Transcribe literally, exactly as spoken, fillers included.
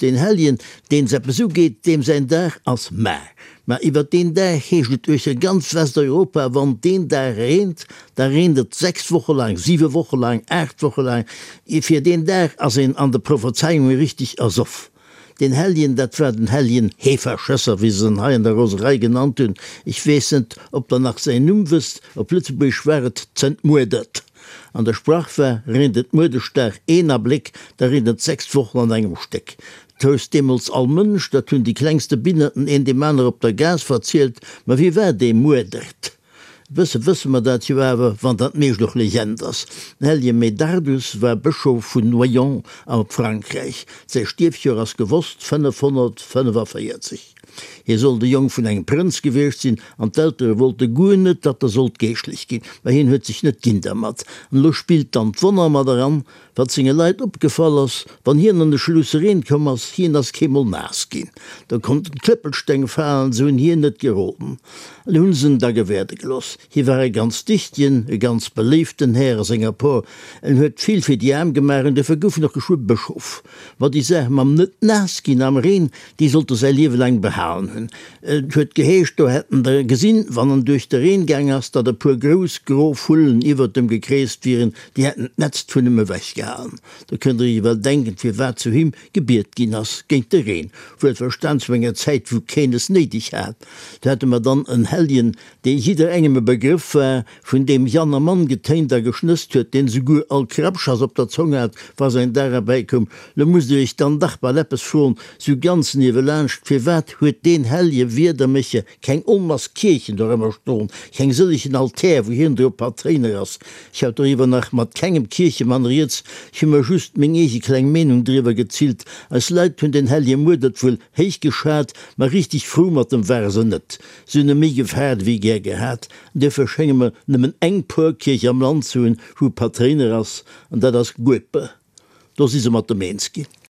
den Helien, den se so geht, dem sein Dach als Mä. Ma iwwer den der heget euch ganz Westeuropa, wann den der rent, da rendet sechs Woche lang, sieben Woche lang, acht Woche lang, fir den der as en an der Prophezeiung richtig ersoff. Den Helien, dat war den Helien Heferschösser, wie se ha in der Roserei genannt hun. Ich wesent, ob der nach se Numm wisst, ob Lützeburg schwert zentmudet. An der Sprachwer rendet Mudestach ener Blick, da rendet sechs Wochen an engem Steck. Tos demmels all Mënsch, dat hunn die klengste Binneten en de Männer op der Gas verzielt, ma wie wär de muerdert. Wësse wësse ma dat jo awer, wann dat mees doch legenders. Helje Medardus war Bischof vun Noyon a Frankreich. Sei Stiefcher ass gewost fünfhundertfünfundvierzig. Hier soll de Jong vun eng Prinz geweest sinn, an d'Ältere wollte goen net, dat er sollt geeslich gin, weil hin huet sich net Kinder mat. An lo spielt dann d'Wonner mat daran, wat zinge Leiit opgefall ass, wann hier an de Schlussereen kom ass hin as Kemmel nas gin. Da kommt d Klippelsteng fallen, so hun hier net geroten. Alle hunsen da gewerde gelos. Hier war er ganz dichtjen, e ganz beleeften Herr Singapur, en huet viel fir die Arm gemaren, de vergouf noch geschwo Bischof. Wat die sech mam net nas gin am Reen, die sollte se liewe lang behalen hun. huet geheescht, do hätten der gesinn, wann an durch de Reengängers, dat der pur gros grof Hullen iwwer dem gekreest viren, die hätten netzt vun imme weggehalen. Da könnt ihr iwwer denken, fir wat zu him gebiert ginnners géint de Reen, wo et verstandswenger Zeit wo keines nedig hat. Da hätte man dann en Helien, de jider engeme Begriff war, vun dem Janner Mann geteint der geschnüst huet, den se gu all Krabschas op der Zunge hat, was ein dabeikom, le muss ich dann dachbar leppes fuhren, so ganz niewe lcht, fir wat huet den Helje wie der miche, keng onmas Kirchen do immer sto, keng sillichen Alter, wohin du Patriner ass. Ich hab darüber nach mat kegem Kirche manriert, ich immer just meng eche kleng Menung drüber gezielt, als Leiit hun den Helje mudet vull heich geschat, ma richtig froh mat dem Verse net. Synne mi gefährt wie ger gehat, der verschennge me nimmen eng purkirch am Land zuen, wo Patriner ass, an dat das Guppe. Das is mat der Menski.